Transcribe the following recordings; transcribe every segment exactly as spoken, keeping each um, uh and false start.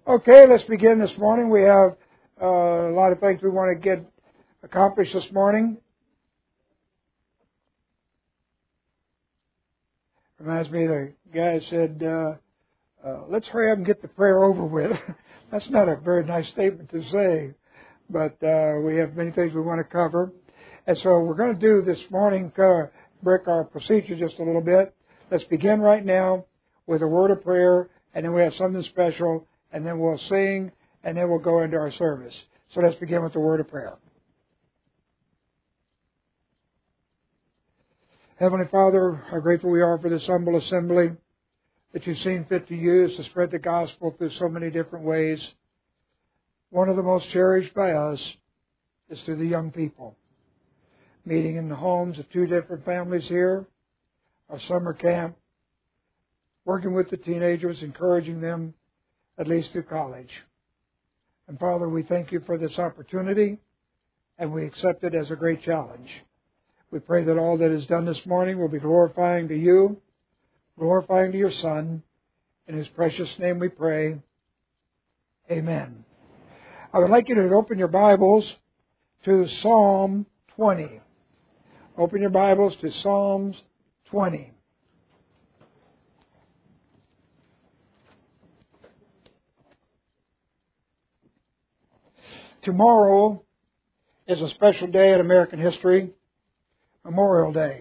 Okay, let's begin this morning. We have uh, a lot of things we want to get accomplished this morning. Reminds me of the guy said, uh, uh, let's hurry up and get the prayer over with. That's not a very nice statement to say, but uh, we have many things we want to cover. And so we're going to do this morning, uh, break our procedure just a little bit. Let's begin right now with a word of prayer, and then we have something special, and then we'll sing, and then we'll go into our service. So let's begin with the word of prayer. Heavenly Father, how grateful we are for this humble assembly that you've seen fit to use to spread the gospel through so many different ways. One of the most cherished by us is through the young people. Meeting in the homes of two different families here, our summer camp, working with the teenagers, encouraging them at least through college. And Father, we thank you for this opportunity, and we accept it as a great challenge. We pray that all that is done this morning will be glorifying to you, glorifying to your Son. In His precious name we pray. Amen. I would like you to open your Bibles to Psalm twenty. Open your Bibles to Psalms twenty. Tomorrow is a special day in American history, Memorial Day.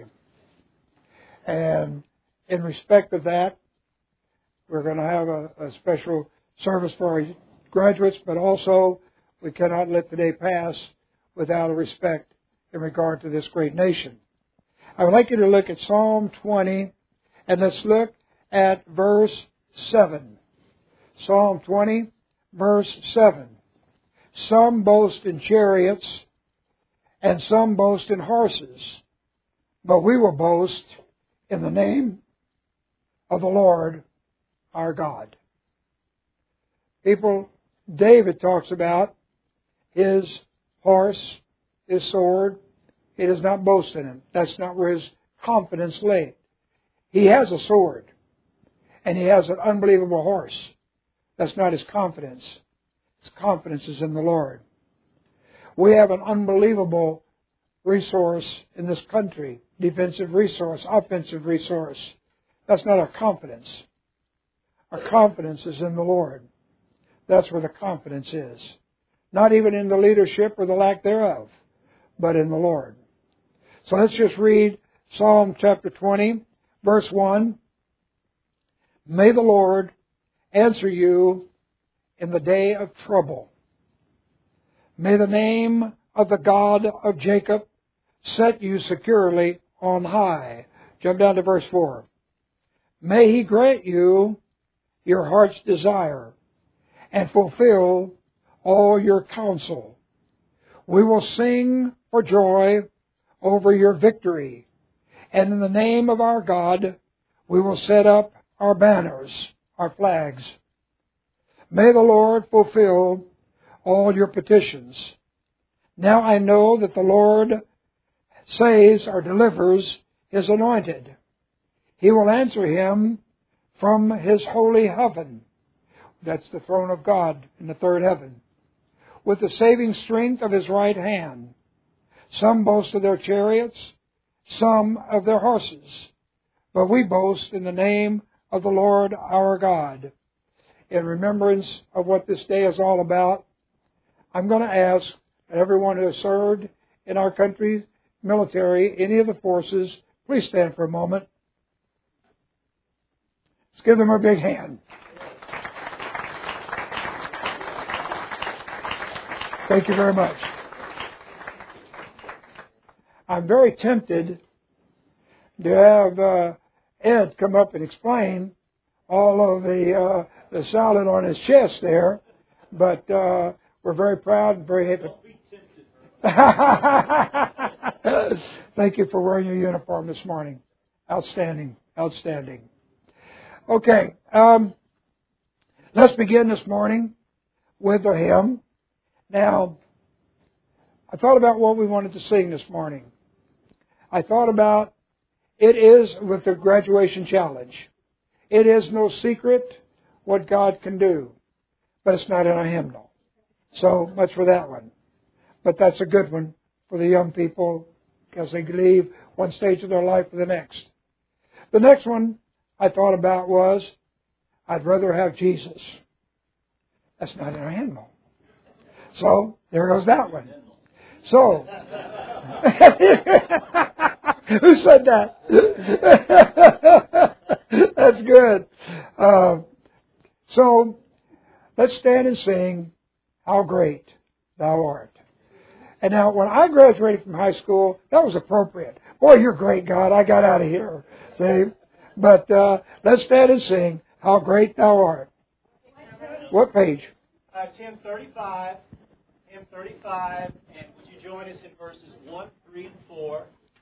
And in respect of that, we're going to have a, a special service for our graduates, but also we cannot let the day pass without a respect in regard to this great nation. I would like you to look at Psalm twenty, and let's look at verse seven. Psalm twenty, verse seven. Some boast in chariots, and some boast in horses, but we will boast in the name of the Lord our God. People, David talks about his horse, his sword. He does not boast in him. That's not where his confidence lay. He has a sword, and he has an unbelievable horse. That's not his confidence. His confidence is in the Lord. We have an unbelievable resource in this country, defensive resource, offensive resource. That's not our confidence. Our confidence is in the Lord. That's where the confidence is. Not even in the leadership or the lack thereof, but in the Lord. So let's just read Psalm chapter twenty, verse one. May the Lord answer you in the day of trouble. May the name of the God of Jacob set you securely on high. Jump down to verse four. May He grant you your heart's desire and fulfill all your counsel. We will sing for joy over your victory, and in the name of our God we will set up our banners, our flags. May the Lord fulfill all your petitions. Now I know that the Lord saves or delivers His anointed. He will answer him from His holy heaven. That's the throne of God in the third heaven. With the saving strength of His right hand. Some boast of their chariots, some of their horses. But we boast in the name of the Lord our God. In remembrance of what this day is all about, I'm going to ask everyone who has served in our country's military, any of the forces, please stand for a moment. Let's give them a big hand. Thank you very much. I'm very tempted to have uh, Ed come up and explain all of the uh, the salad on his chest there, but uh, we're very proud and very happy. Thank you for wearing your uniform this morning. Outstanding, outstanding. Okay, um, let's begin this morning with a hymn. Now, I thought about what we wanted to sing this morning. I thought about it is with the graduation challenge. It is no secret what God can do. but it's not in a hymnal. So much for that one. But that's a good one for the young people because they leave one stage of their life to the next. The next one I thought about was, I'd rather have Jesus. That's not in a hymnal. So there goes that one. So, who said that? That's good. Uh, so, let's stand and sing, How Great Thou Art. And now, when I graduated from high school, that was appropriate. Boy, you're great, God. I got out of here. See? But uh, let's stand and sing, How Great Thou Art. What page? Uh, it's hymn thirty-five. Hymn thirty-five. And would you join us in verses one, three, and four?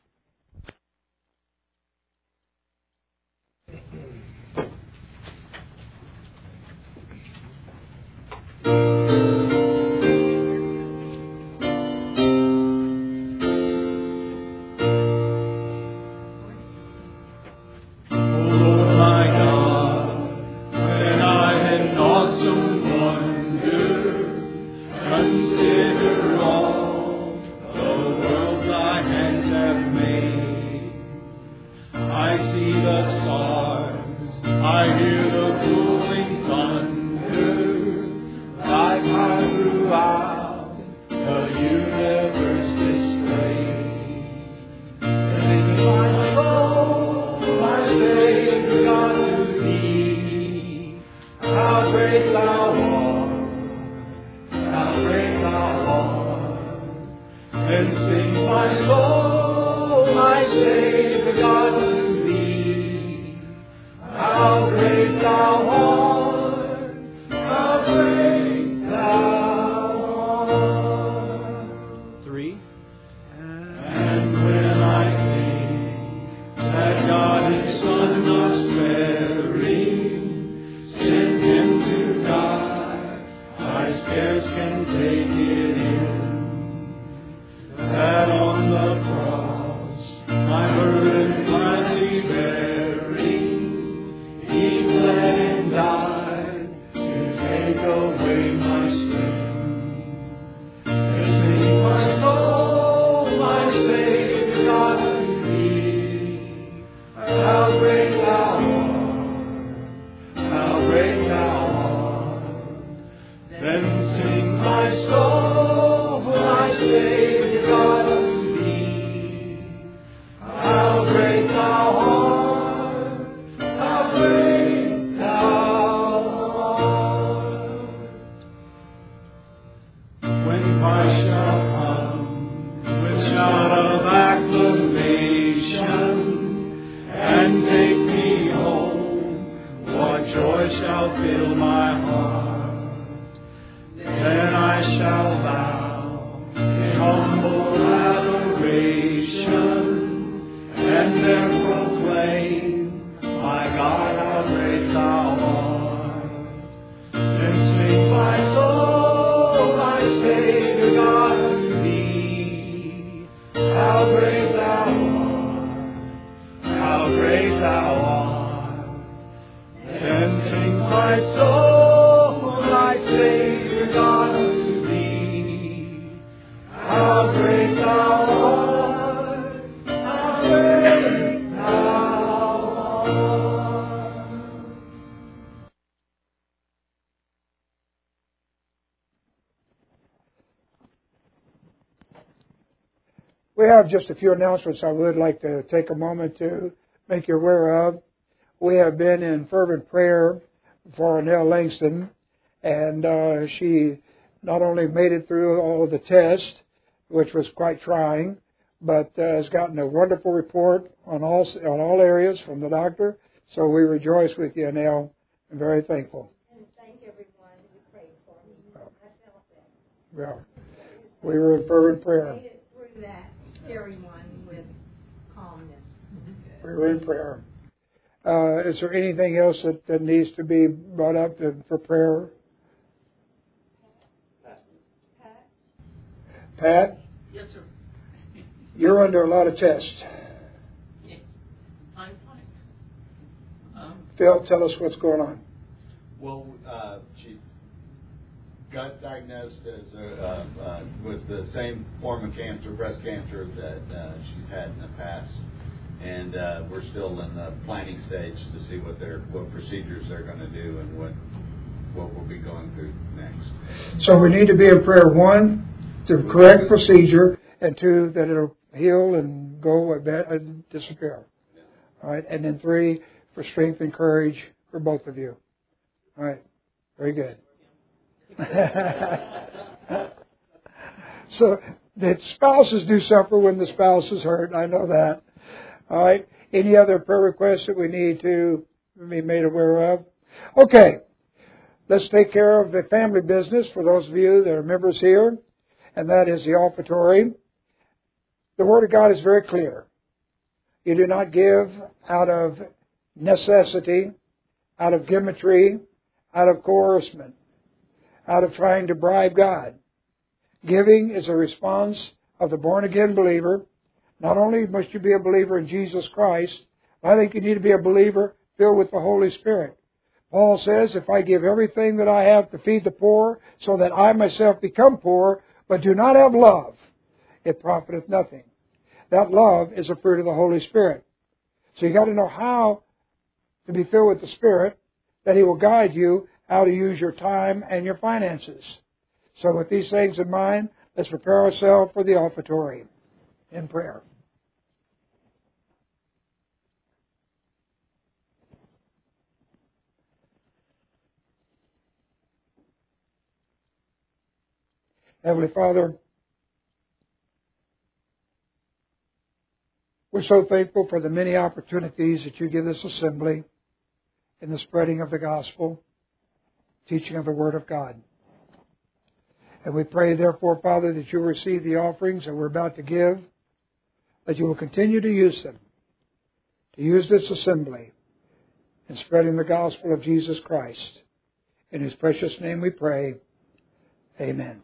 We have just a few announcements I would like to take a moment to make you aware of. We have been in fervent prayer for Nell Langston, and uh, she not only made it through all of the tests, which was quite trying, but uh, has gotten a wonderful report on all on all areas from the doctor. So we rejoice with you, Nell, and very thankful. And thank everyone who prayed for me. Well, I felt that. well, we were in fervent prayer. Made it through that scary one with calmness. We were in prayer. Uh, is there anything else that, that needs to be brought up to, for prayer? Pat? Pat? Yes, sir. You're under a lot of tests. Yeah, I'm fine. Um, Phil, tell us what's going on. Well, uh, she got diagnosed as a, uh, uh, with the same form of cancer, breast cancer, that uh, she's had in the past. And uh, we're still in the planning stage to see what they're, what procedures they're going to do and what what we'll be going through next. So we need to be in prayer, one, to correct procedure, and two, that it'll heal and go and disappear. All right, and then three, for strength and courage for both of you. All right, very good. So the spouses do suffer when the spouse is hurt. I know that. All right. Any other prayer requests that we need to be made aware of? Okay. Let's take care of the family business for those of you that are members here, and that is the offertory. The Word of God is very clear. You do not give out of necessity, out of gimmickry, out of coercion, out of trying to bribe God. Giving is a response of the born-again believer. Not only must you be a believer in Jesus Christ, but I think you need to be a believer filled with the Holy Spirit. Paul says, if I give everything that I have to feed the poor, so that I myself become poor, but do not have love, it profiteth nothing. That love is a fruit of the Holy Spirit. So you've got to know how to be filled with the Spirit, that He will guide you how to use your time and your finances. So with these things in mind, let's prepare ourselves for the offertory in prayer. Heavenly Father, we're so thankful for the many opportunities that you give this assembly in the spreading of the gospel, teaching of the Word of God. And we pray, therefore, Father, that you will receive the offerings that we're about to give, that you will continue to use them, to use this assembly in spreading the gospel of Jesus Christ. In His precious name we pray. Amen.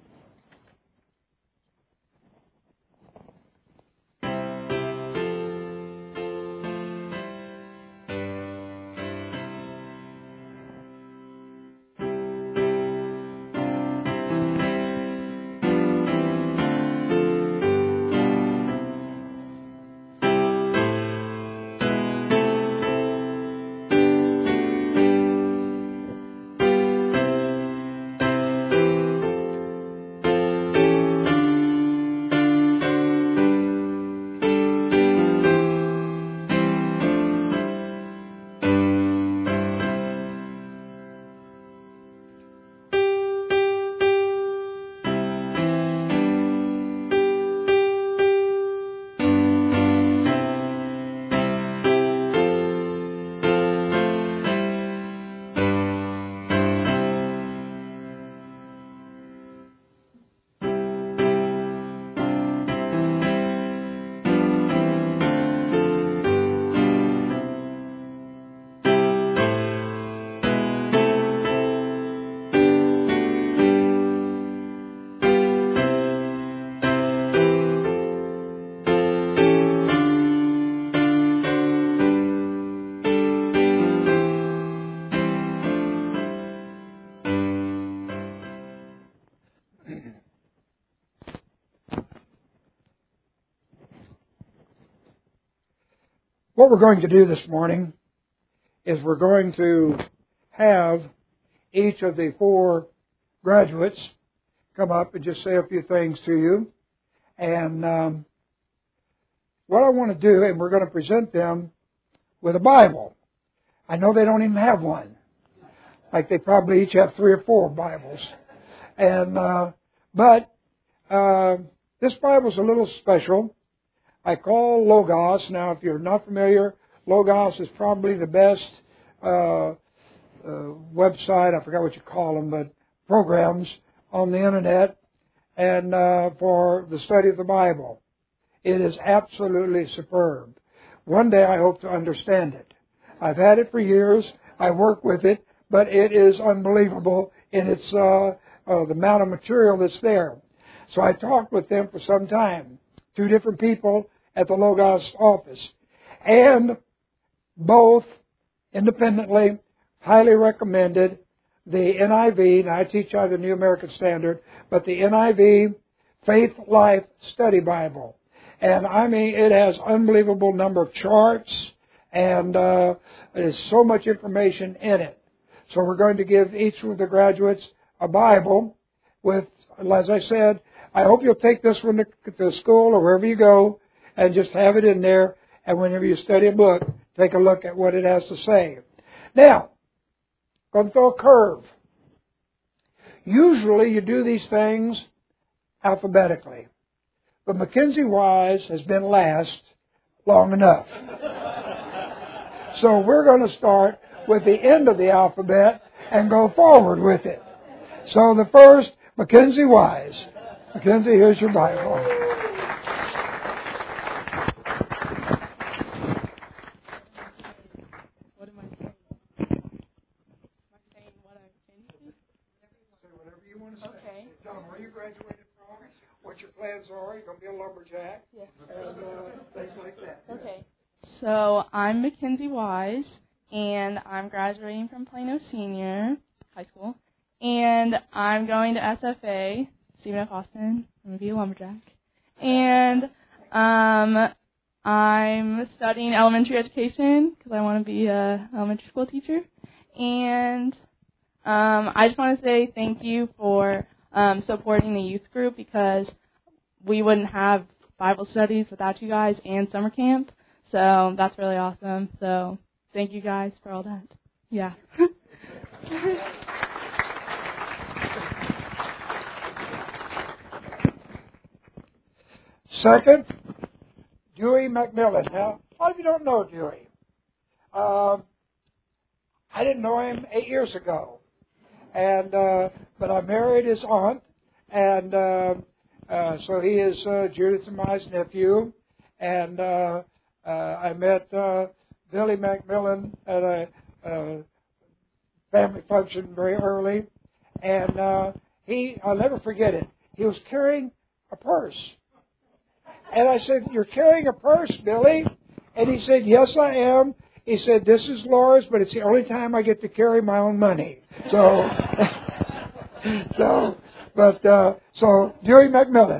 What we're going to do this morning is we're going to have each of the four graduates come up and just say a few things to you. And um, what I want to do, and we're going to present them with a Bible. I know they don't even have one. Like they probably each have three or four Bibles. And uh, but uh, this Bible's a little special. I call Logos. Now, if you're not familiar, Logos is probably the best uh, uh, website, I forgot what you call them, but programs on the Internet and uh, for the study of the Bible. It is absolutely superb. One day I hope to understand it. I've had it for years. I work with it, but it is unbelievable in its uh, uh, the amount of material that's there. So I talked with them for some time, two different people at the Logos office, and both independently highly recommended the N I V, and I teach out of the New American Standard, but the N I V Faith Life Study Bible. And I mean, it has unbelievable number of charts, and uh, there's so much information in it. So we're going to give each of the graduates a Bible with, as I said, I hope you'll take this one to, to school or wherever you go and just have it in there. And whenever you study a book, take a look at what it has to say. Now, I'm going to throw a curve. Usually you do these things alphabetically. But Mackenzie Wise has been last long enough. So we're going to start with the end of the alphabet and go forward with it. So the first, Mackenzie Wise. Mackenzie, here's your Bible. What am I saying? Am I saying what I can do? Say whatever you want to say. Okay. Tell them where you graduated from, what your plans are. You're going to be a lumberjack. Yes. And uh, things like that. Okay. So I'm Mackenzie Wise, and I'm graduating from Plano Senior High School, and I'm going to S F A, Stephen F. Austin. I'm going to be a lumberjack. And um, I'm studying elementary education because I want to be an elementary school teacher. And um, I just want to say thank you for um, supporting the youth group, because we wouldn't have Bible studies without you guys and summer camp. So that's really awesome. So thank you guys for all that. Yeah. Second, Dewey McMillan. Now, a lot of you don't know Dewey. Um, I didn't know him eight years ago, and uh, but I married his aunt, and uh, uh, so he is uh, Judith and my nephew, and uh, uh, I met uh, Billy McMillan at a, a family function very early, and uh, he, I'll never forget it, he was carrying a purse. And I said, "You're carrying a purse, Billy?" And he said, "Yes, I am." He said, "This is Laura's, but it's the only time I get to carry my own money." So, so, but, uh, so, Dewey McMillan.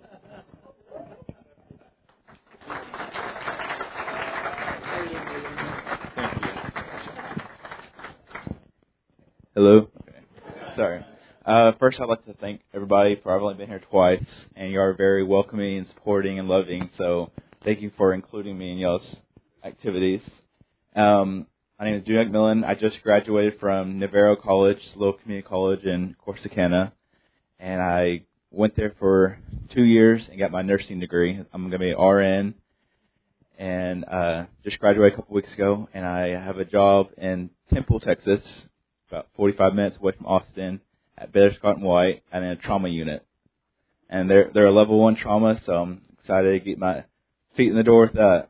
Hello. Okay. Sorry. Uh, first, I'd like to thank everybody for I've only been here twice, and you are very welcoming and supporting and loving. So, thank you for including me in y'all's activities. Um, my name is Dewey McMillan. I just graduated from Navarro College, a little community college in Corsicana, and I went there for two years and got my nursing degree. I'm going to be an R N, and uh, just graduated a couple weeks ago, and I have a job in Temple, Texas, about forty-five minutes away from Austin, at Baylor Scott and White, and in a trauma unit. And they're they're a level one trauma, so I'm excited to get my feet in the door with that.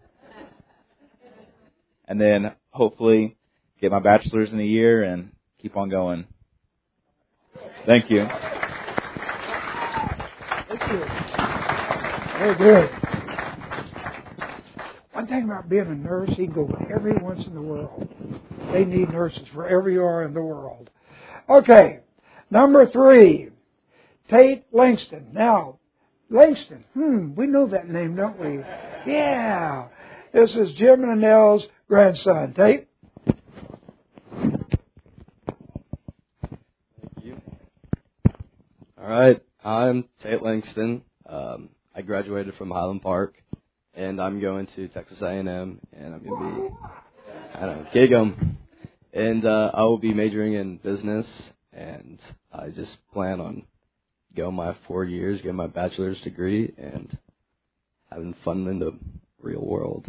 And then hopefully get my bachelor's in a year and keep on going. Thank you. Thank you. Very good. One thing about being a nurse, you can go every once in the world. They need nurses wherever you are in the world. Okay, number three, Tate Langston. Now, Langston, hmm, we know that name, don't we? Yeah. This is Jim and Annelle's grandson. Tate? Thank you. All right, I'm Tate Langston. Um, I graduated from Highland Park, and I'm going to Texas A and M, and I'm going to be, I don't know, gig 'em. And uh, I will be majoring in business, and I just plan on going my four years, getting my bachelor's degree, and having fun in the real world.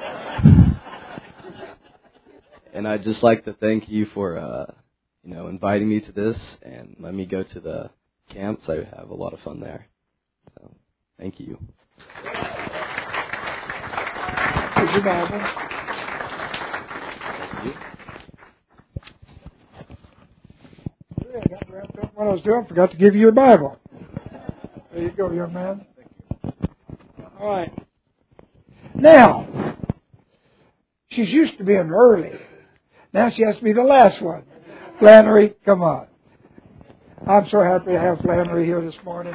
And I'd just like to thank you for, uh, you know, inviting me to this and letting me go to the camps. I have a lot of fun there. So, thank you. Here's your Bible. Thank you. I got wrapped up what I was doing. Forgot to give you your Bible. There you go, young man. All right. Now, she's used to being early. Now she has to be the last one. Flannery, come on. I'm so happy to have Flannery here this morning.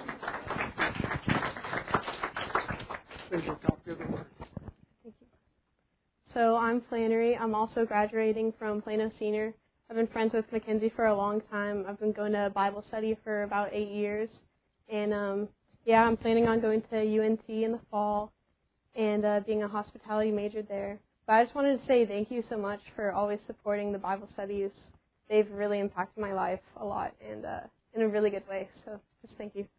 Please talk to the word. So I'm Flannery. I'm also graduating from Plano Senior. I've been friends with Mackenzie for a long time. I've been going to Bible study for about eight years. And um, yeah, I'm planning on going to U N T in the fall and uh, being a hospitality major there. But I just wanted to say thank you so much for always supporting the Bible studies. They've really impacted my life a lot and uh, in a really good way. So just thank you.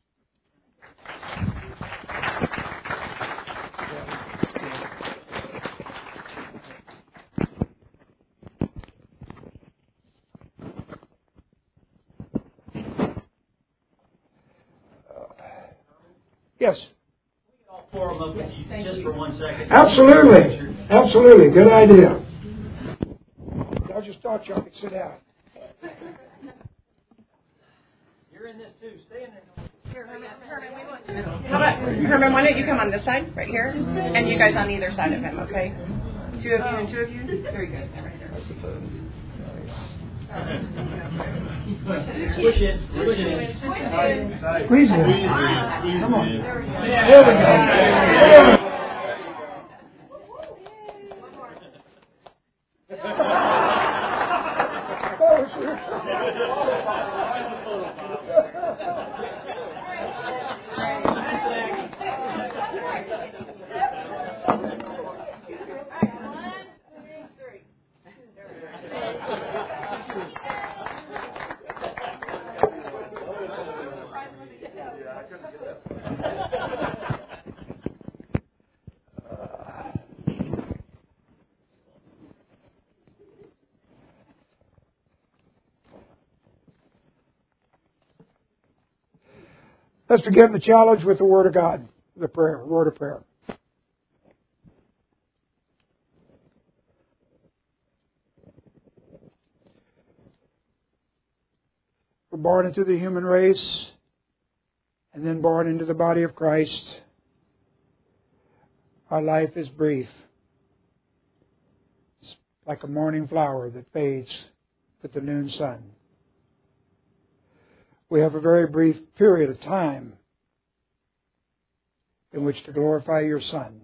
Yes. All four of them up with you just for one second. Absolutely. Absolutely. Good idea. I just thought y'all could sit down. You're in this too. Stay in there. Here, Herman, Herman, we want. How about Herman? Why don't you come on this side, right here, and you guys on either side of him, okay? Two of you and two of you. Very good. Right there. I suppose. Push it. Push it. Squeeze it. Come on. There we go. Let's begin the challenge with the Word of God, the prayer, word of prayer. We're born into the human race and then born into the body of Christ. Our life is brief. It's like a morning flower that fades with the noon sun. We have a very brief period of time in which to glorify your Son.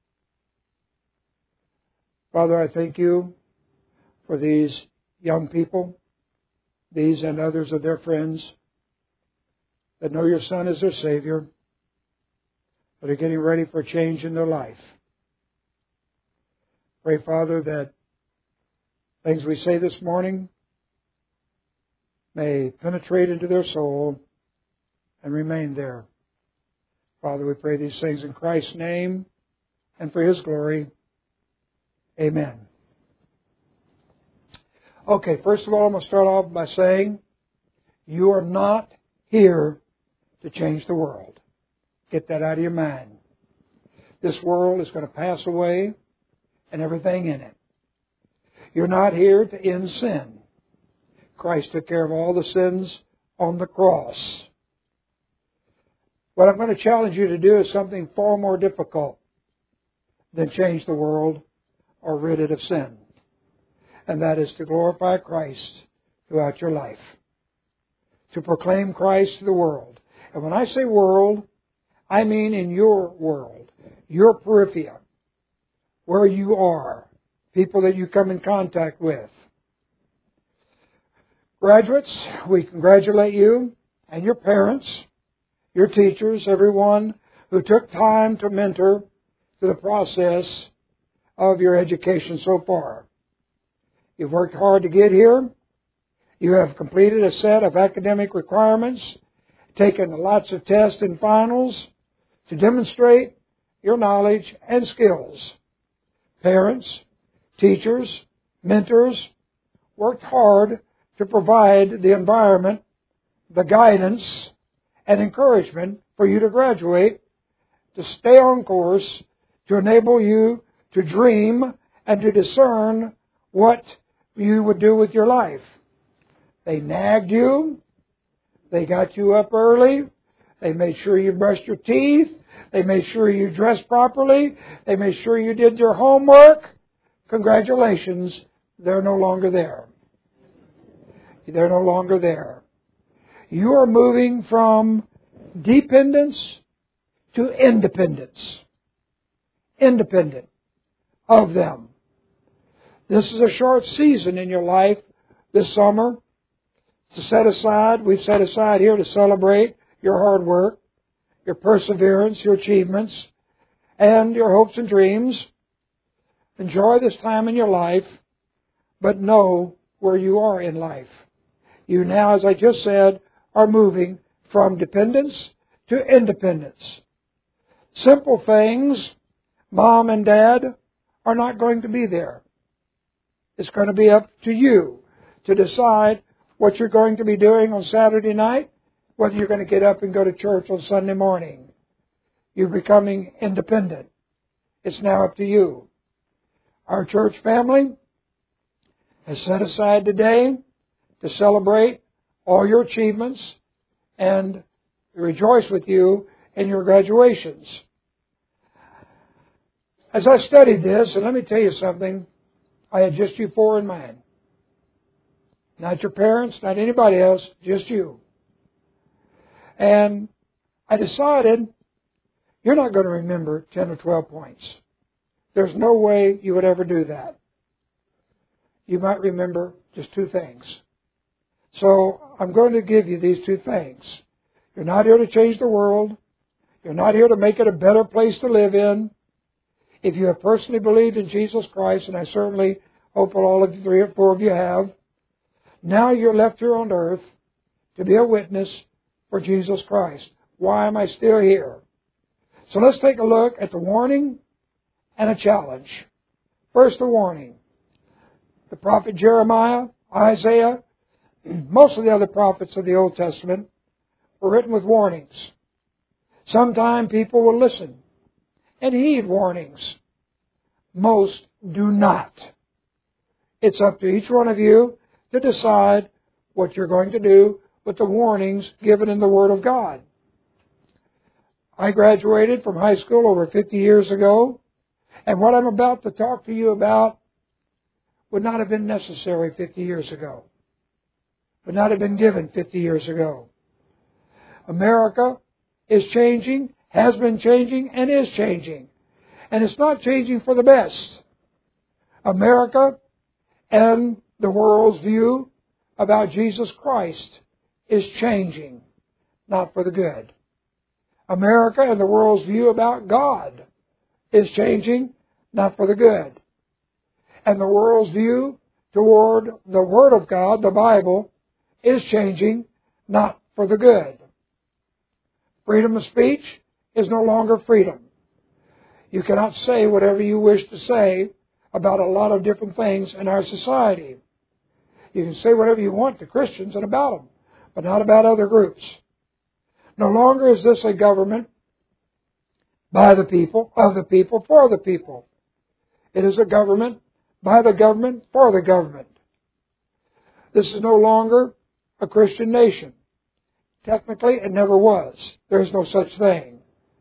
Father, I thank you for these young people, these and others of their friends, that know your Son as their Savior, that are getting ready for a change in their life. Pray, Father, that things we say this morning may penetrate into their soul and remain there. Father, we pray these things in Christ's name and for His glory. Amen. Okay, first of all, I'm going to start off by saying you are not here to change the world. Get that out of your mind. This world is going to pass away and everything in it. You're not here to end sin. Christ took care of all the sins on the cross. What I'm going to challenge you to do is something far more difficult than change the world or rid it of sin. And that is to glorify Christ throughout your life. To proclaim Christ to the world. And when I say world, I mean in your world, your periphery, where you are, people that you come in contact with. Graduates, we congratulate you and your parents, your teachers, everyone who took time to mentor through the process of your education so far. You've worked hard to get here. You have completed a set of academic requirements, taken lots of tests and finals to demonstrate your knowledge and skills. Parents, teachers, mentors worked hard to provide the environment, the guidance, and encouragement for you to graduate, to stay on course, to enable you to dream and to discern what you would do with your life. They nagged you. They got you up early. They made sure you brushed your teeth. They made sure you dressed properly. They made sure you did your homework. Congratulations, they're no longer there. They're no longer there. You are moving from dependence to independence. Independent of them. This is a short season in your life this summer to set aside. We've set aside here to celebrate your hard work, your perseverance, your achievements, and your hopes and dreams. Enjoy this time in your life, but know where you are in life. You now, as I just said, are moving from dependence to independence. Simple things, Mom and Dad are not going to be there. It's going to be up to you to decide what you're going to be doing on Saturday night, whether you're going to get up and go to church on Sunday morning. You're becoming independent. It's now up to you. Our church family has set aside today to celebrate all your achievements and rejoice with you in your graduations. As I studied this, and let me tell you something, I had just you four in mind. Not your parents, not anybody else, just you. And I decided you're not going to remember ten or twelve points. There's no way you would ever do that. You might remember just two things. So I'm going to give you these two things. You're not here to change the world. You're not here to make it a better place to live in. If you have personally believed in Jesus Christ, and I certainly hope that all of you, three or four of you have, now you're left here on earth to be a witness for Jesus Christ. Why am I still here? So let's take a look at the warning and a challenge. First, the warning. The prophet Jeremiah, Isaiah, most of the other prophets of the Old Testament were written with warnings. Sometimes people will listen and heed warnings. Most do not. It's up to each one of you to decide what you're going to do with the warnings given in the Word of God. I graduated from high school over fifty years ago, and what I'm about to talk to you about would not have been necessary fifty years ago. Would not have been given fifty years ago. America is changing, has been changing, and is changing. And it's not changing for the best. America and the world's view about Jesus Christ is changing, not for the good. America and the world's view about God is changing, not for the good. And the world's view toward the Word of God, the Bible, is changing, not for the good. Freedom of speech is no longer freedom. You cannot say whatever you wish to say about a lot of different things in our society. You can say whatever you want to Christians and about them, but not about other groups. No longer is this a government by the people, of the people, for the people. It is a government by the government, for the government. This is no longer a Christian nation. Technically, it never was. There is no such thing.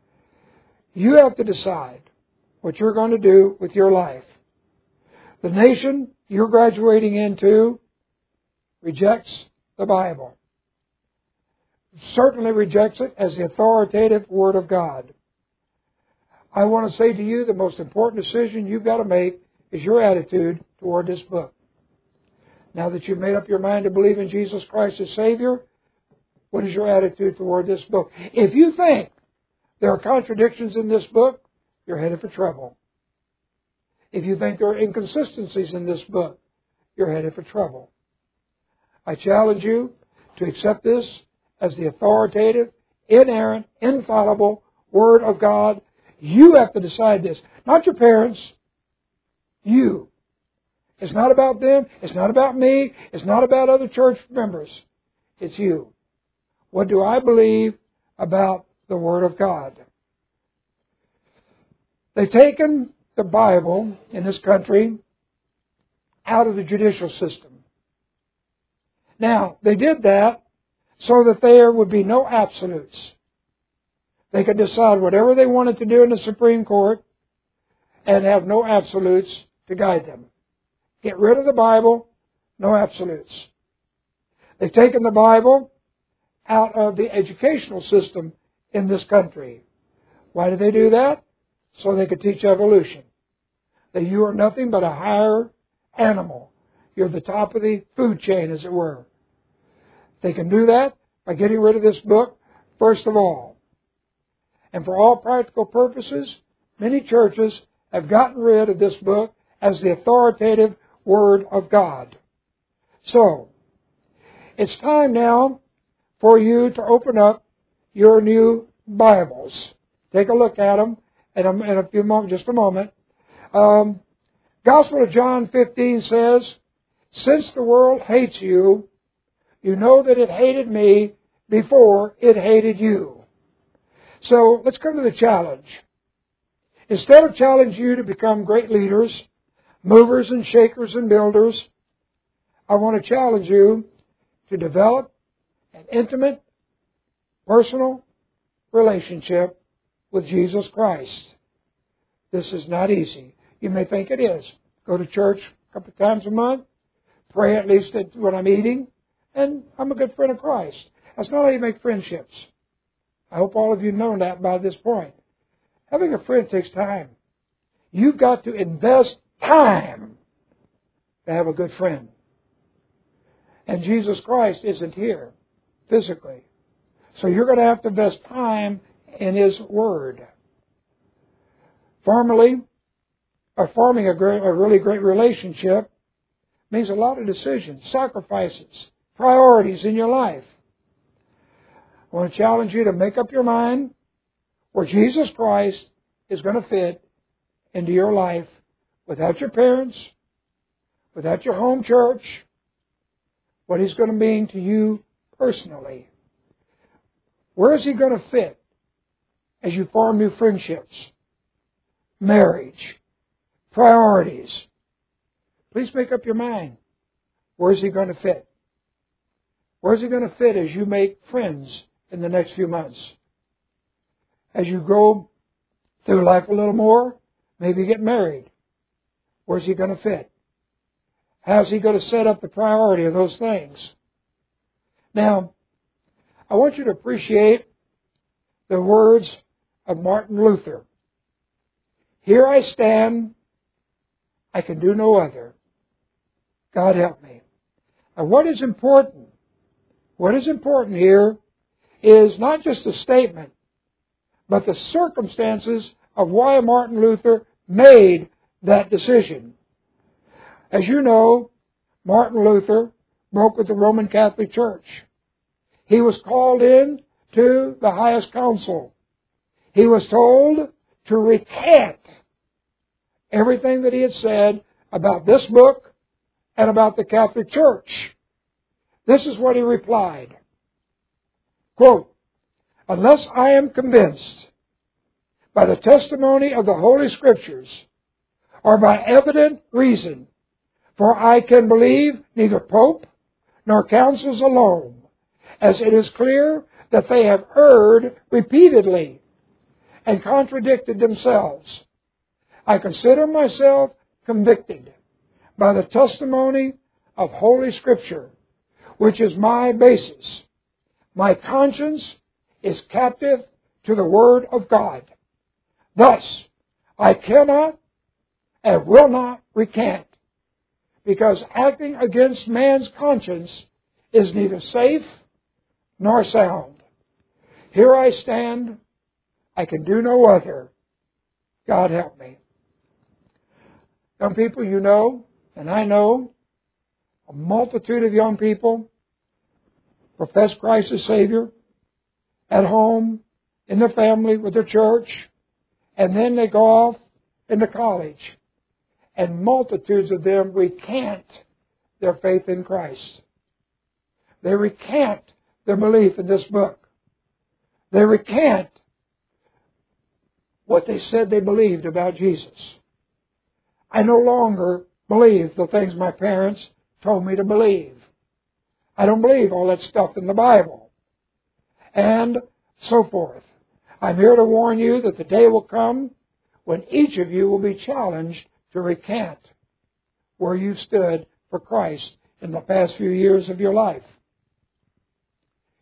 You have to decide what you're going to do with your life. The nation you're graduating into rejects the Bible. Certainly rejects it as the authoritative Word of God. I want to say to you, the most important decision you've got to make is your attitude toward this book. Now that you've made up your mind to believe in Jesus Christ as Savior, what is your attitude toward this book? If you think there are contradictions in this book, you're headed for trouble. If you think there are inconsistencies in this book, you're headed for trouble. I challenge you to accept this as the authoritative, inerrant, infallible Word of God. You have to decide this, not your parents. You. It's not about them. It's not about me. It's not about other church members. It's you. What do I believe about the Word of God? They've taken the Bible in this country out of the judicial system. Now, they did that so that there would be no absolutes. They could decide whatever they wanted to do in the Supreme Court and have no absolutes to guide them. Get rid of the Bible, no absolutes. They've taken the Bible out of the educational system in this country. Why did they do that? So they could teach evolution. That you are nothing but a higher animal. You're the top of the food chain, as it were. They can do that by getting rid of this book, first of all. And for all practical purposes, many churches have gotten rid of this book as the authoritative Word of God. So, it's time now for you to open up your new Bibles. Take a look at them in a, in a few moments, just a moment. Um, Gospel of John fifteen says, "Since the world hates you, you know that it hated me before it hated you." So let's come to the challenge. Instead of challenging you to become great leaders, movers and shakers and builders, I want to challenge you to develop an intimate, personal relationship with Jesus Christ. This is not easy. You may think it is. Go to church a couple of times a month, pray at least when I'm eating, and I'm a good friend of Christ. That's not how you make friendships. I hope all of you know that by this point. Having a friend takes time. You've got to invest time to have a good friend. And Jesus Christ isn't here physically. So you're going to have to invest time in His Word. Formally, or forming a, great, a really great relationship means a lot of decisions, sacrifices, priorities in your life. I want to challenge you to make up your mind where Jesus Christ is going to fit into your life without your parents, without your home church, what He's going to mean to you personally. Where is He going to fit as you form new friendships, marriage, priorities? Please make up your mind. Where is He going to fit? Where is He going to fit as you make friends in the next few months? As you go through life a little more, maybe get married. Where's He going to fit? How's He going to set up the priority of those things? Now, I want you to appreciate the words of Martin Luther. "Here I stand, I can do no other. God help me." Now, what is important? What is important here is not just a statement, but the circumstances of why Martin Luther made that decision. As you know, Martin Luther broke with the Roman Catholic Church. He was called in to the highest council. He was told to recant everything that he had said about this book and about the Catholic Church. This is what he replied. Quote, "Unless I am convinced by the testimony of the Holy Scriptures or by evident reason, for I can believe neither Pope nor councils alone, as it is clear that they have erred repeatedly and contradicted themselves. I consider myself convicted by the testimony of Holy Scripture, which is my basis. My conscience is captive to the Word of God. Thus, I cannot and will not recant, because acting against man's conscience is neither safe nor sound. Here I stand, I can do no other. God help me." Young people, you know, and I know, a multitude of young people profess Christ as Savior at home, in their family, with their church, and then they go off into college. And multitudes of them recant their faith in Christ. They recant their belief in this book. They recant what they said they believed about Jesus. I no longer believe the things my parents told me to believe. I don't believe all that stuff in the Bible. And so forth. I'm here to warn you that the day will come when each of you will be challenged to recant where you stood for Christ in the past few years of your life.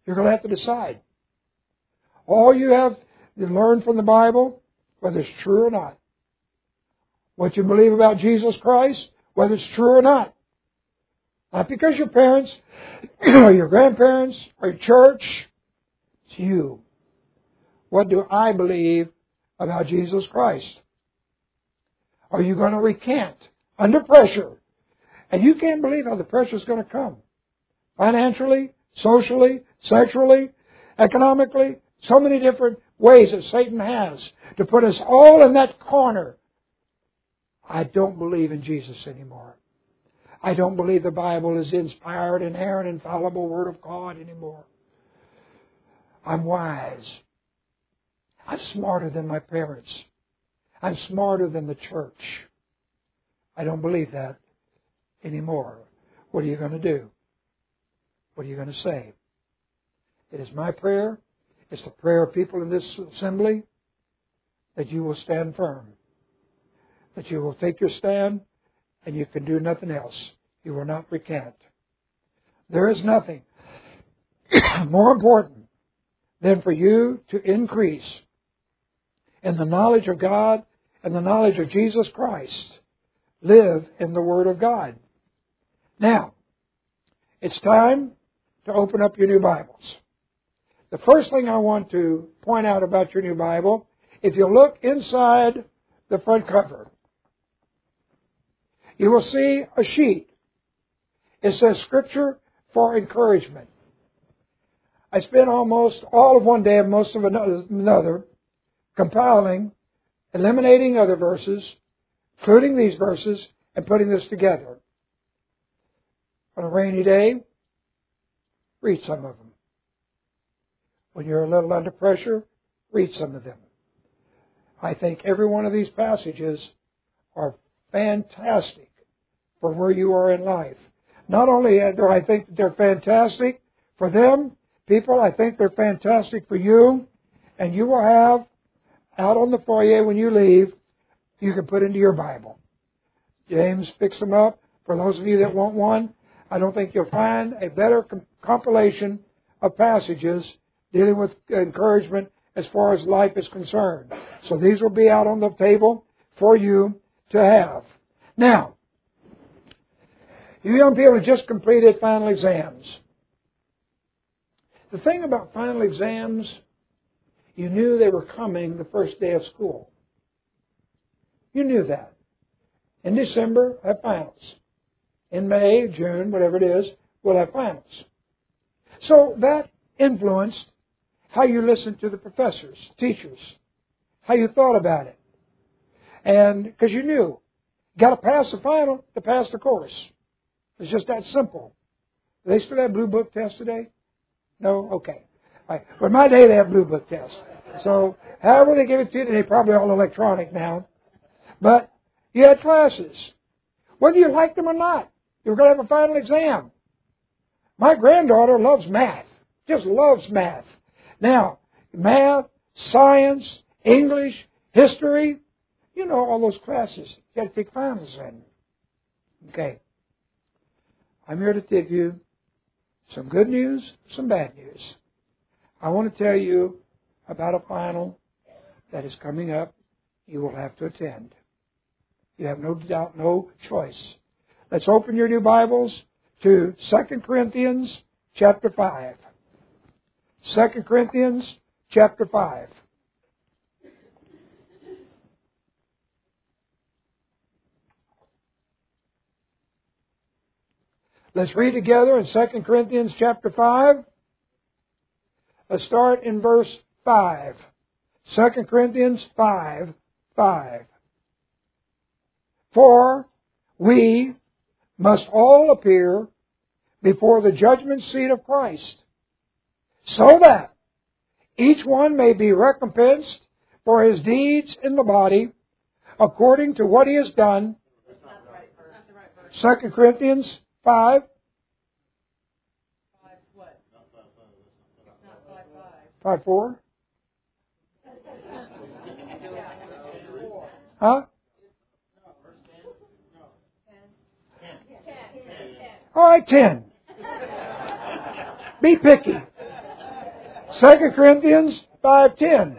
You're going to have to decide. All you have to learn from the Bible, whether it's true or not. What you believe about Jesus Christ, whether it's true or not. Not because your parents, or your grandparents, or your church. It's you. What do I believe about Jesus Christ? Are you going to recant under pressure? And you can't believe how the pressure is going to come. Financially, socially, sexually, economically, so many different ways that Satan has to put us all in that corner. I don't believe in Jesus anymore. I don't believe the Bible is inspired, inerrant, infallible Word of God anymore. I'm wise. I'm smarter than my parents. I'm smarter than the church. I don't believe that anymore. What are you going to do? What are you going to say? It is my prayer, it's the prayer of people in this assembly, that you will stand firm. That you will take your stand and you can do nothing else. You will not recant. There is nothing more important than for you to increase in the knowledge of God and the knowledge of Jesus Christ. Live in the Word of God. Now, it's time to open up your new Bibles. The first thing I want to point out about your new Bible, if you look inside the front cover, you will see a sheet. It says Scripture for Encouragement. I spent almost all of one day and most of another compiling, eliminating other verses, including these verses, and putting this together. On a rainy day, read some of them. When you're a little under pressure, read some of them. I think every one of these passages are fantastic for where you are in life. Not only do I think that they're fantastic for them, people, I think they're fantastic for you. And you will have, out on the foyer when you leave, you can put into your Bible. James picks them up. For those of you that want one, I don't think you'll find a better com- compilation of passages dealing with encouragement as far as life is concerned. So these will be out on the table for you to have. Now, you young people have just completed final exams. The thing about final exams, you knew they were coming the first day of school. You knew that. In December, have finals. In May, June, whatever it is, we'll have finals. So that influenced how you listened to the professors, teachers, how you thought about it. And because you knew, you got to pass the final to pass the course. It's just that simple. Do they still have blue book tests today? No? Okay. All right. Well, in my day, they have blue book tests. So, however they give it to you, they're probably all electronic now. But you had classes. Whether you liked them or not, you were going to have a final exam. My granddaughter loves math. Just loves math. Now, math, science, English, history, you know all those classes. You got to take finals in. Okay. I'm here to give you some good news, some bad news. I want to tell you about a final that is coming up. You will have to attend. You have no doubt, no choice. Let's open your new Bibles to Second Corinthians chapter five. Second Corinthians chapter five. Let's read together in Second Corinthians chapter five. Let's start in verse five. Second Corinthians five, five. For we must all appear before the judgment seat of Christ, so that each one may be recompensed for his deeds in the body, according to what he has done. Second Corinthians five. Five what? Five four. Huh? All right, ten. Be picky. Second Corinthians five ten.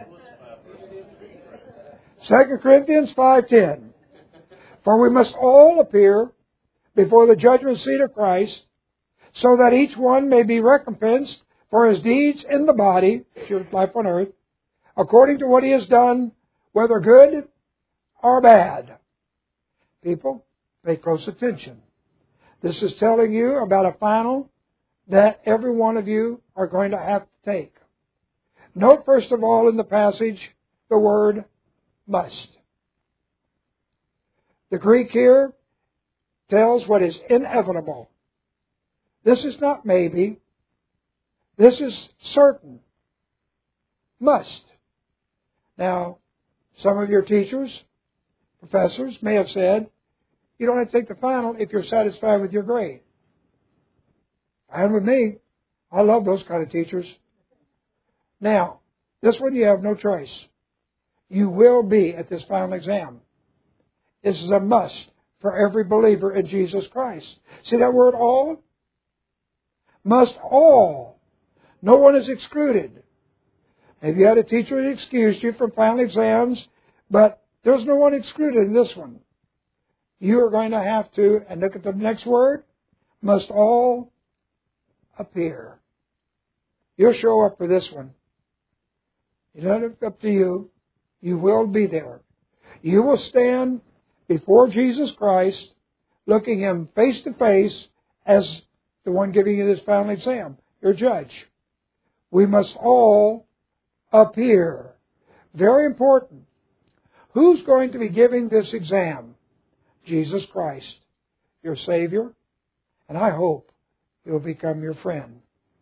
Second Corinthians five ten. For we must all appear before the judgment seat of Christ, so that each one may be recompensed for his deeds in the body, your life on earth, according to what he has done, whether good or bad. People, pay close attention. This is telling you about a final that every one of you are going to have to take. Note first of all in the passage the word must. The Greek here tells what is inevitable. This is not maybe. This is certain. Must. Now, some of your teachers, professors may have said, you don't have to take the final if you're satisfied with your grade. And with me, I love those kind of teachers. Now, this one you have no choice. You will be at this final exam. This is a must for every believer in Jesus Christ. See that word all? Must all. No one is excluded. Maybe you had a teacher that excused you from final exams, but there's no one excluded in this one. You are going to have to, and look at the next word, must all appear. You'll show up for this one. It's not up to you. You will be there. You will stand before Jesus Christ, looking Him face to face as the one giving you this final exam, your judge. We must all appear. Very important. Who's going to be giving this exam? Jesus Christ, your Savior, and I hope He'll become your friend.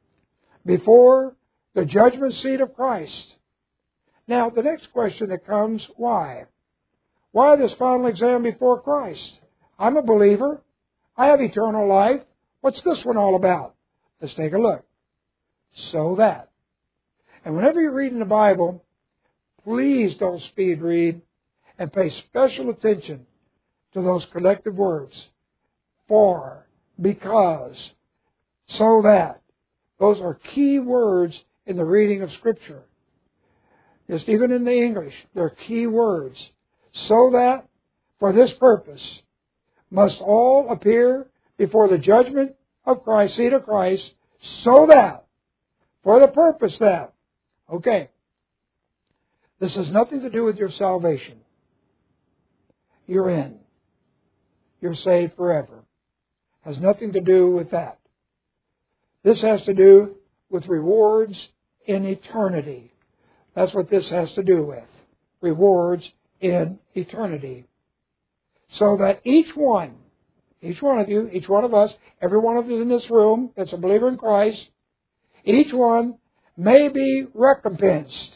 Before the judgment seat of Christ. Now, the next question that comes, why? Why this final exam before Christ? I'm a believer. I have eternal life. What's this one all about? Let's take a look. So that. And whenever you're reading the Bible, please don't speed read and pay special attention to those collective words. For, because, so that. Those are key words in the reading of Scripture. Just even in the English, they're key words. So that, for this purpose, must all appear before the judgment of Christ, seat of Christ, so that, for the purpose that. Okay. This has nothing to do with your salvation. You're in. You're saved forever. Has nothing to do with that. This has to do with rewards in eternity. That's what this has to do with. Rewards in eternity. So that each one, each one of you, each one of us, every one of us in this room that's a believer in Christ, each one may be recompensed.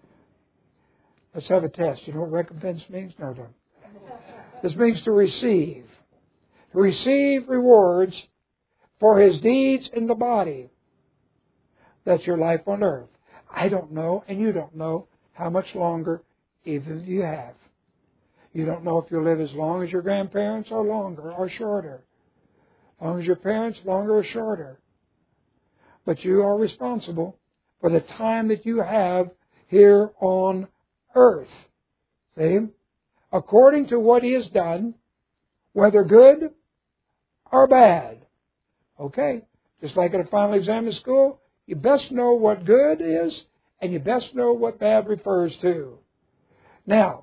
Let's have a test. You know what recompense means? No, no. This means to receive. To receive rewards for his deeds in the body. That's your life on earth. I don't know, and you don't know how much longer either of you have. You don't know if you'll live as long as your grandparents or longer or shorter. As long as your parents, longer or shorter. But you are responsible for the time that you have here on earth. See? According to what He has done, whether good or bad. Okay? Just like at a final exam in school, you best know what good is, and you best know what bad refers to. Now,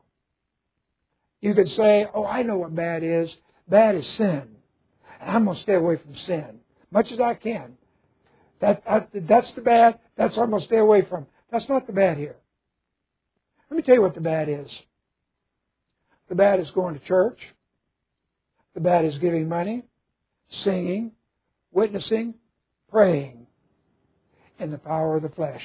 you could say, oh, I know what bad is. Bad is sin. And I'm going to stay away from sin, much as I can. That, I, that's the bad. That's what I'm going to stay away from. That's not the bad here. Let me tell you what the bad is. The bad is going to church. The bad is giving money, singing, witnessing, praying in the power of the flesh,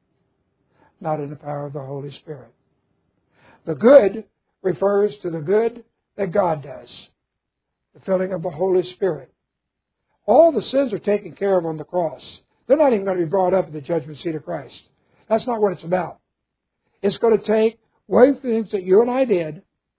not in the power of the Holy Spirit. The good refers to the good that God does, the filling of the Holy Spirit. All the sins are taken care of on the cross. They're not even going to be brought up at the judgment seat of Christ. That's not what it's about. It's going to take one things that you and I did.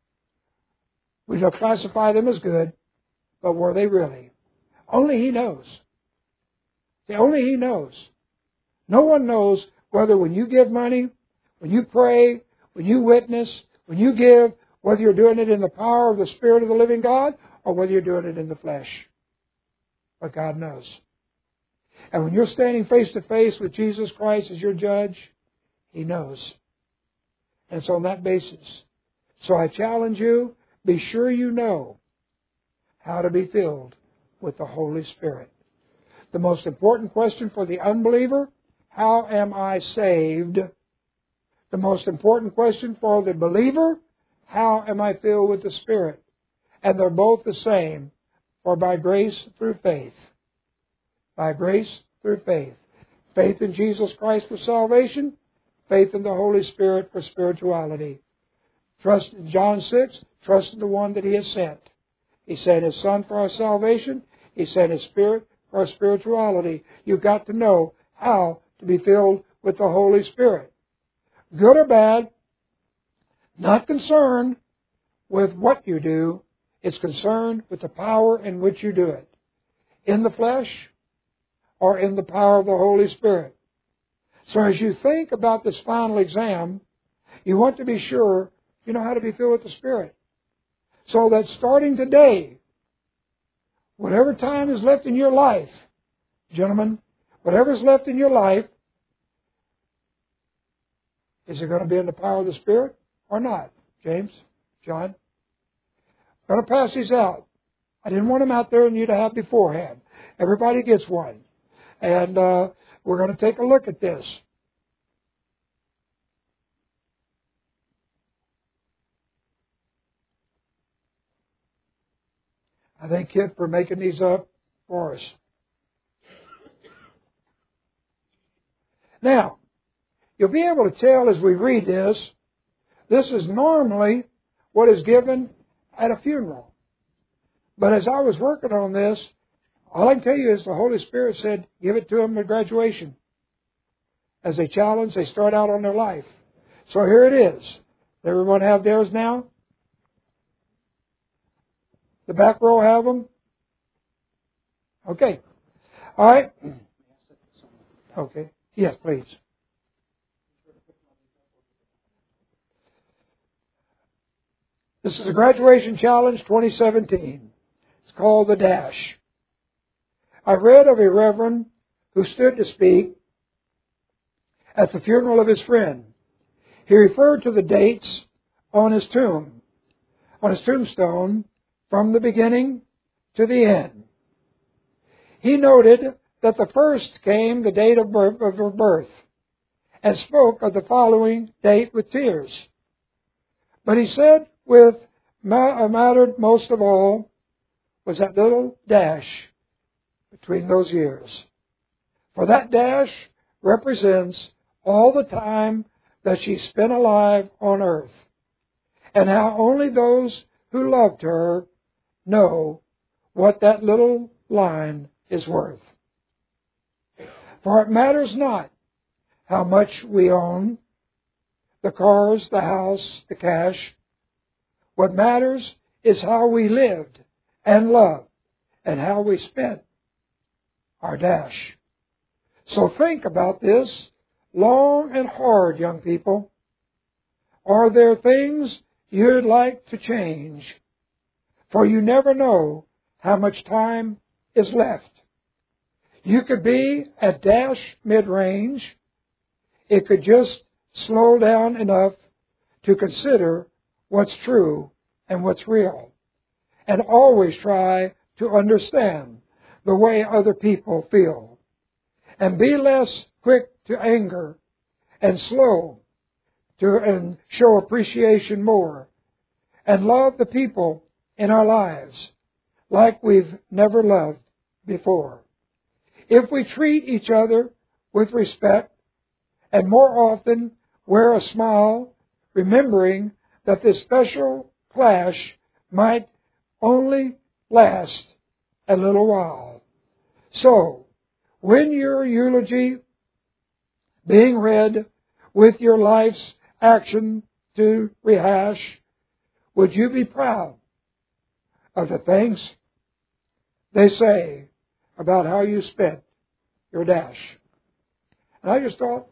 We don't classify them as good, but were they really? Only He knows. See, only He knows. No one knows whether when you give money, when you pray, when you witness, when you give, whether you're doing it in the power of the Spirit of the living God or whether you're doing it in the flesh. But God knows. And when you're standing face to face with Jesus Christ as your judge, He knows. And it's on that basis. So I challenge you, be sure you know how to be filled with the Holy Spirit. The most important question for the unbeliever, how am I saved? The most important question for the believer, how am I filled with the Spirit? And they're both the same, for by grace through faith. By grace through faith. Faith in Jesus Christ for salvation, faith in the Holy Spirit for spirituality. Trust in John six, trust in the one that He has sent. He sent His Son for our salvation. He sent His Spirit for our spirituality. You've got to know how to be filled with the Holy Spirit. Good or bad, not concerned with what you do. It's concerned with the power in which you do it. In the flesh or in the power of the Holy Spirit. So as you think about this final exam, you want to be sure you know how to be filled with the Spirit. So that starting today, whatever time is left in your life, gentlemen, whatever is left in your life, is it going to be in the power of the Spirit or not? James? John? I'm going to pass these out. I didn't want them out there and you to have beforehand. Everybody gets one. And uh, we're going to take a look at this. I thank Kit for making these up for us. Now, you'll be able to tell as we read this, this is normally what is given at a funeral. But as I was working on this, all I can tell you is the Holy Spirit said, give it to them at graduation. As they challenge, they start out on their life. So here it is. Does everyone have theirs now? The back row have them? Okay. All right. Okay. Yes, please. This is a graduation challenge twenty seventeen. It's called The Dash. I read of a reverend who stood to speak at the funeral of his friend. He referred to the dates on his tomb, on his tombstone, from the beginning to the end. He noted that the first came the date of birth, of her birth, and spoke of the following date with tears. But he said, with ma- mattered most of all was that little dash between those years. For that dash represents all the time that she spent alive on earth, and how only those who loved her know what that little line is worth. For it matters not how much we own, the cars, the house, the cash. What matters is how we lived and loved and how we spent our dash. So think about this long and hard, young people. Are there things you'd like to change? For you never know how much time is left. You could be at dash mid-range. It could just slow down enough to consider what's true and what's real. And always try to understand the way other people feel. And be less quick to anger and slow to and show appreciation more. And love the people in our lives like we've never loved before. If we treat each other with respect and more often wear a smile, remembering that this special clash might only last a little while. So, when your eulogy being read with your life's action to rehash, would you be proud of the things they say about how you spent your dash? And I just thought,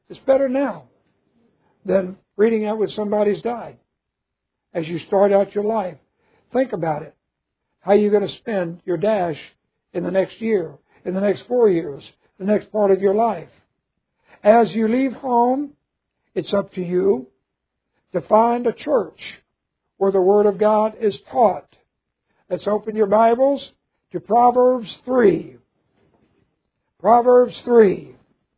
It's better now than reading out when somebody's died. As you start out your life, think about it. How are you going to spend your dash in the next year, in the next four years, the next part of your life? As you leave home, it's up to you to find a church where the Word of God is taught. Let's open your Bibles to Proverbs three. Proverbs three.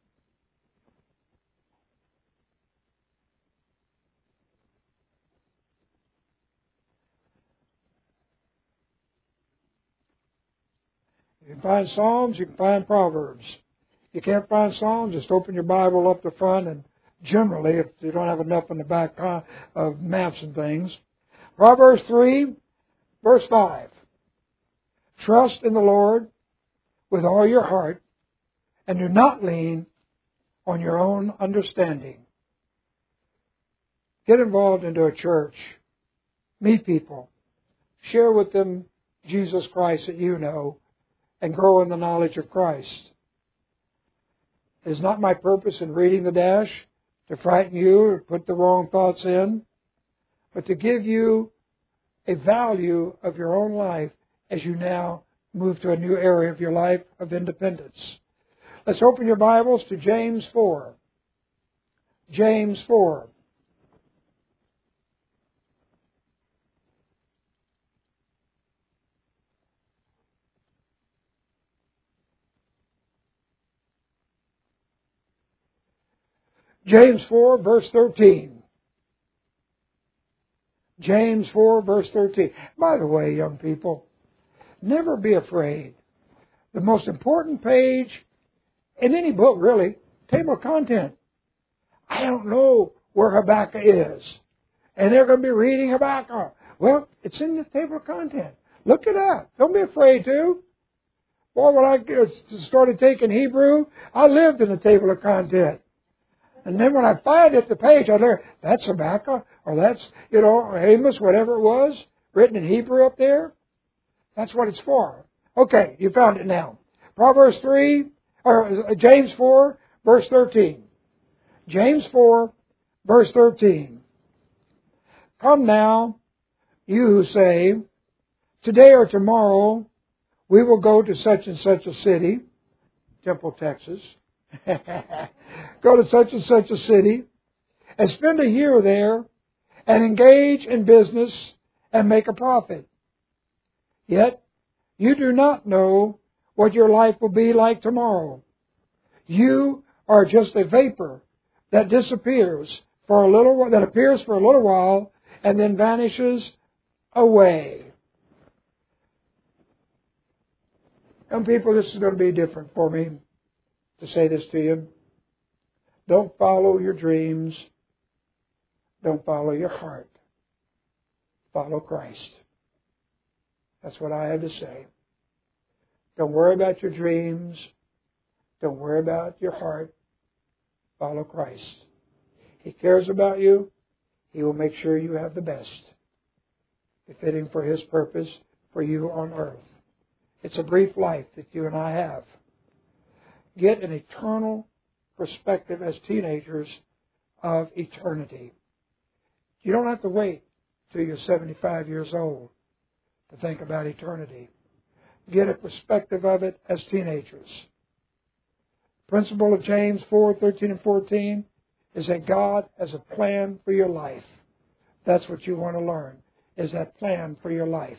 You can find Psalms, you can find Proverbs. If you can't find Psalms, just open your Bible up the front, and generally, if you don't have enough in the back of maps and things. Proverbs three, verse five. Trust in the Lord with all your heart, and do not lean on your own understanding. Get involved into a church. Meet people. Share with them Jesus Christ that you know, and grow in the knowledge of Christ. It is not my purpose in reading the dash to frighten you or put the wrong thoughts in, but to give you a value of your own life as you now move to a new area of your life of independence. Let's open your Bibles to James four. James four. James four, verse thirteen. James four, verse thirteen. By the way, young people, never be afraid. The most important page in any book, really, table of content. I don't know where Habakkuk is, and they're going to be reading Habakkuk. Well, it's in the table of content. Look it up. Don't be afraid to. Boy, when I started taking Hebrew, I lived in the table of content. And then when I find it, the page, I learn, that's Habakkuk, or that's, you know, Amos, whatever it was, written in Hebrew up there. That's what it's for. Okay, you found it now. Proverbs three, or James four, verse thirteen. James four, verse thirteen. Come now, you who say, today or tomorrow, we will go to such and such a city, Temple, Texas. Go to such and such a city and spend a year there and engage in business and make a profit. Yet, you do not know what your life will be like tomorrow. You are just a vapor that disappears for a little while, that appears for a little while and then vanishes away. Young people, this is going to be different for me to say this to you. Don't follow your dreams. Don't follow your heart. Follow Christ. That's what I have to say. Don't worry about your dreams. Don't worry about your heart. Follow Christ. He cares about you. He will make sure you have the best, befitting for His purpose for you on earth. It's a brief life that you and I have. Get an eternal perspective as teenagers of eternity. You don't have to wait till you're seventy-five years old to think about eternity. Get a perspective of it as teenagers. Principle of James four, thirteen and fourteen is that God has a plan for your life. That's what you want to learn, is that plan for your life.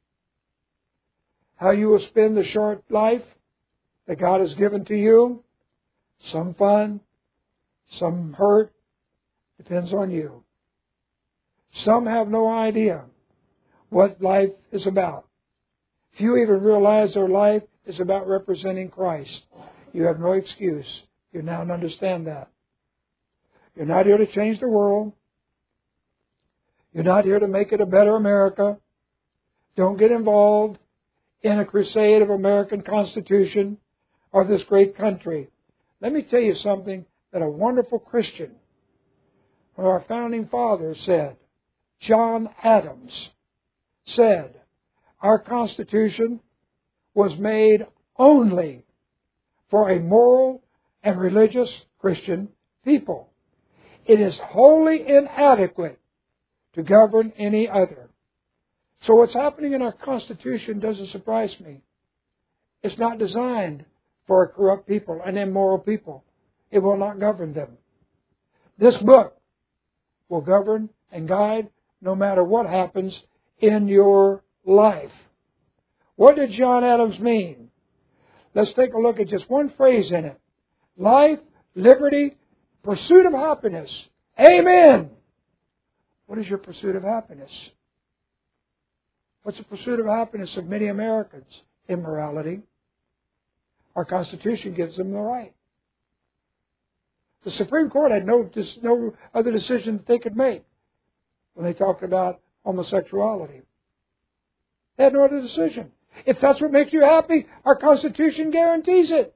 How you will spend the short life that God has given to you, some fun, some hurt, depends on you. Some have no idea what life is about. Few even realize their life is about representing Christ. You have no excuse. You now understand that. You're not here to change the world. You're not here to make it a better America. Don't get involved in a crusade of American Constitution or this great country. Let me tell you something that a wonderful Christian, one of our founding fathers, said. John Adams said, our Constitution was made only for a moral and religious Christian people. It is wholly inadequate to govern any other. So what's happening in our Constitution doesn't surprise me. It's not designed for a corrupt people, an immoral people. It will not govern them. This book will govern and guide no matter what happens in your life. What did John Adams mean? Let's take a look at just one phrase in it. Life, liberty, pursuit of happiness. Amen. What is your pursuit of happiness? What's the pursuit of happiness of many Americans? Immorality. Our Constitution gives them the right. The Supreme Court had no, no other decision that they could make when they talked about homosexuality. They had no other decision. If that's what makes you happy, our Constitution guarantees it.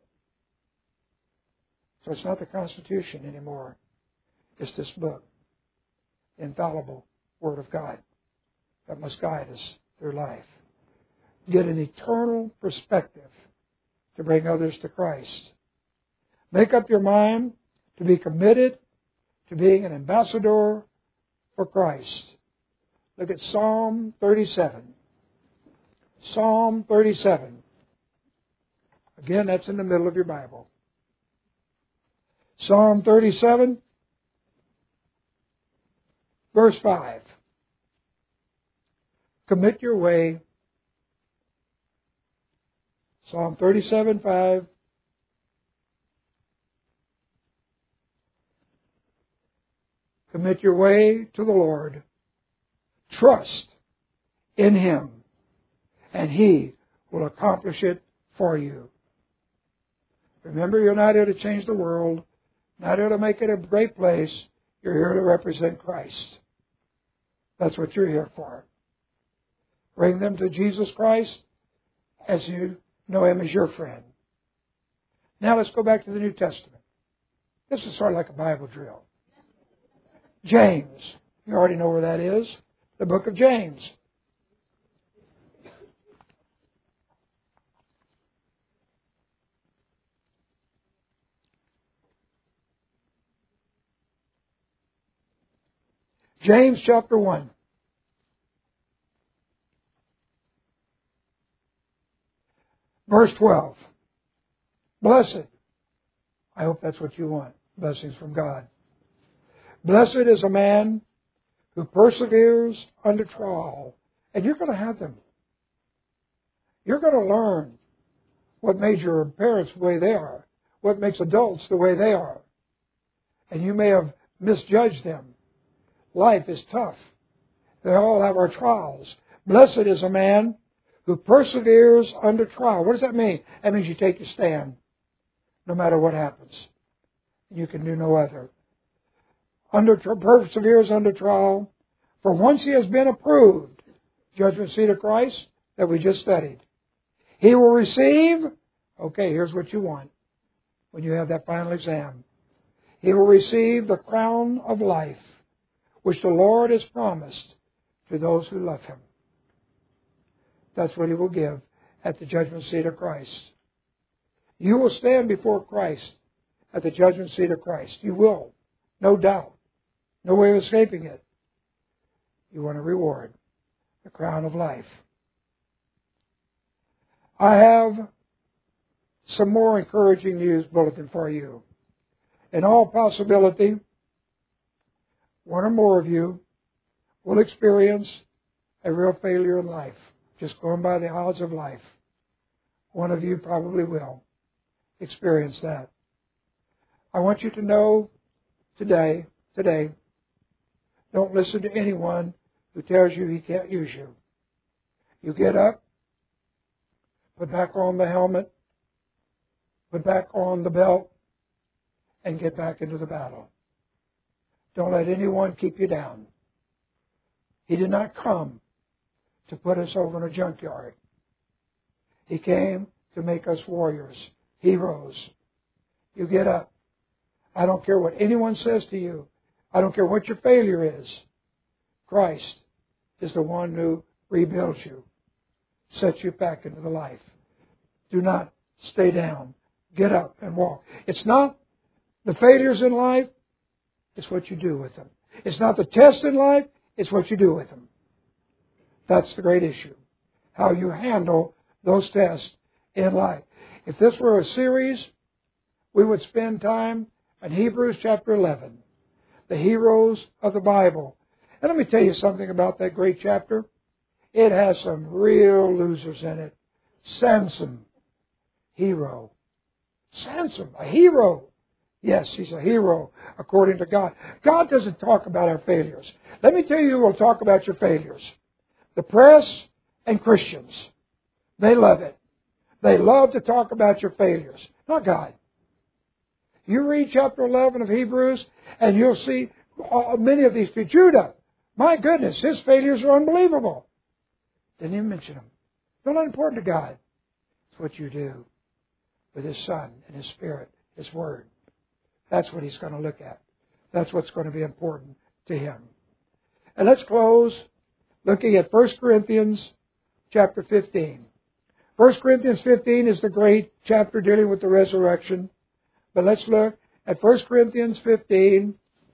So it's not the Constitution anymore. It's this book, the infallible Word of God, that must guide us through life. Get an eternal perspective to bring others to Christ. Make up your mind to be committed to being an ambassador for Christ. Look at Psalm thirty-seven. Psalm thirty-seven. Again, that's in the middle of your Bible. Psalm thirty-seven, verse five. Commit your way. Psalm thirty-seven, five. Commit your way to the Lord. Trust in Him, and He will accomplish it for you. Remember, you're not here to change the world, not here to make it a great place. You're here to represent Christ. That's what you're here for. Bring them to Jesus Christ as you know Him as your friend. Now let's go back to the New Testament. This is sort of like a Bible drill. James. You already know where that is. The book of James. James chapter one. Verse twelve. Blessed. I hope that's what you want. Blessings from God. Blessed is a man who perseveres under trial. And you're going to have them. You're going to learn what made your parents the way they are. What makes adults the way they are. And you may have misjudged them. Life is tough. They all have our trials. Blessed is a man who perseveres under trial. What does that mean? That means you take your stand no matter what happens. You can do no other. Under perseveres under trial. For once he has been approved, judgment seat of Christ that we just studied, he will receive, okay, here's what you want when you have that final exam. He will receive the crown of life, which the Lord has promised to those who love Him. That's what He will give at the judgment seat of Christ. You will stand before Christ at the judgment seat of Christ. You will, no doubt. No way of escaping it. You want a reward, the crown of life. I have some more encouraging news bulletin for you. In all possibility, one or more of you will experience a real failure in life, just going by the odds of life. One of you probably will experience that. I want you to know today, today, don't listen to anyone who tells you he can't use you. You get up, put back on the helmet, put back on the belt, and get back into the battle. Don't let anyone keep you down. He did not come to put us over in a junkyard. He came to make us warriors, heroes. You get up. I don't care what anyone says to you. I don't care what your failure is. Christ is the one who rebuilds you, sets you back into the life. Do not stay down. Get up and walk. It's not the failures in life It's what you do with them. It's not the test in life, it's what you do with them. That's the great issue. How you handle those tests in life. If this were a series, we would spend time in Hebrews chapter eleven. The heroes of the Bible. And let me tell you something about that great chapter. It has some real losers in it. Samson, hero. Samson, a hero. Yes, he's a hero according to God. God doesn't talk about our failures. Let me tell you who will talk about your failures. The press and Christians. They love it. They love to talk about your failures. Not God. You read chapter eleven of Hebrews and you'll see many of these people. Judah, my goodness, his failures are unbelievable. Didn't even mention them. They're not important to God. It's what you do with His Son and His Spirit, His Word. That's what He's going to look at. That's what's going to be important to Him. And let's close looking at First Corinthians chapter fifteen. First Corinthians fifteen is the great chapter dealing with the resurrection. But let's look at First Corinthians fifteen,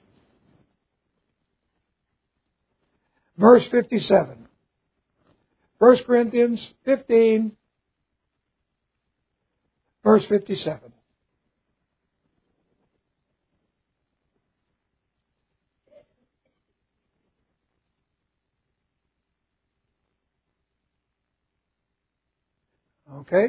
verse fifty-seven. First Corinthians fifteen, verse fifty-seven. Okay?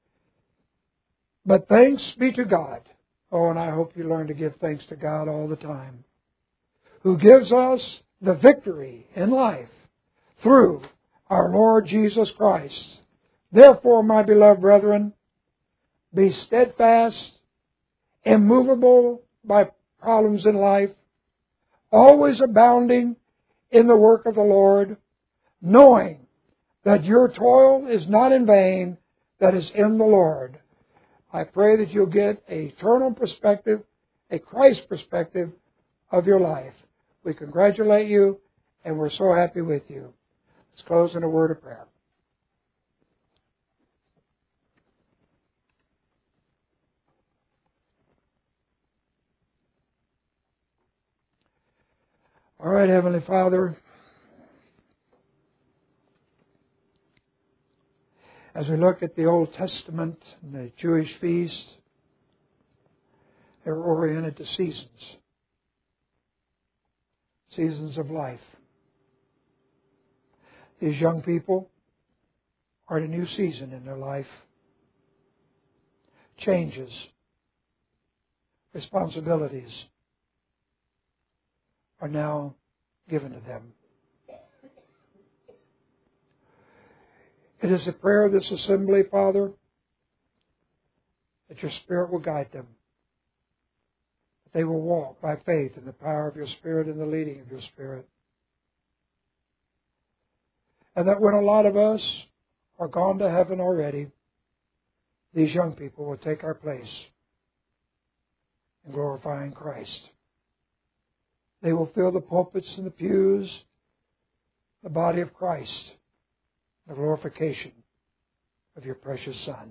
But thanks be to God. Oh, and I hope you learn to give thanks to God all the time, who gives us the victory in life through our Lord Jesus Christ. Therefore, my beloved brethren, be steadfast, immovable by problems in life, always abounding in the work of the Lord, knowing that your toil is not in vain that is in the Lord. I pray that you'll get an eternal perspective, a Christ perspective of your life. We congratulate you, and we're so happy with you. Let's close in a word of prayer. All right, Heavenly Father, as we look at the Old Testament and the Jewish feasts, they're oriented to seasons. Seasons of life. These young people are in a new season in their life. Changes. Responsibilities are now given to them. It is the prayer of this assembly, Father, that your Spirit will guide them. That they will walk by faith in the power of your Spirit and the leading of your Spirit. And that when a lot of us are gone to heaven already, these young people will take our place in glorifying Christ. They will fill the pulpits and the pews, the body of Christ, the glorification of your precious Son.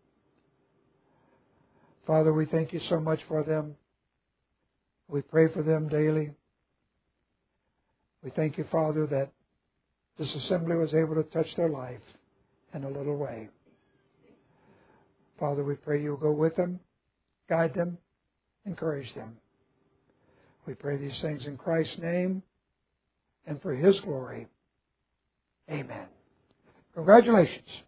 Father, we thank you so much for them. We pray for them daily. We thank you, Father, that this assembly was able to touch their life in a little way. Father, we pray you'll go with them, guide them, encourage them. We pray these things in Christ's name and for His glory. Amen. Congratulations.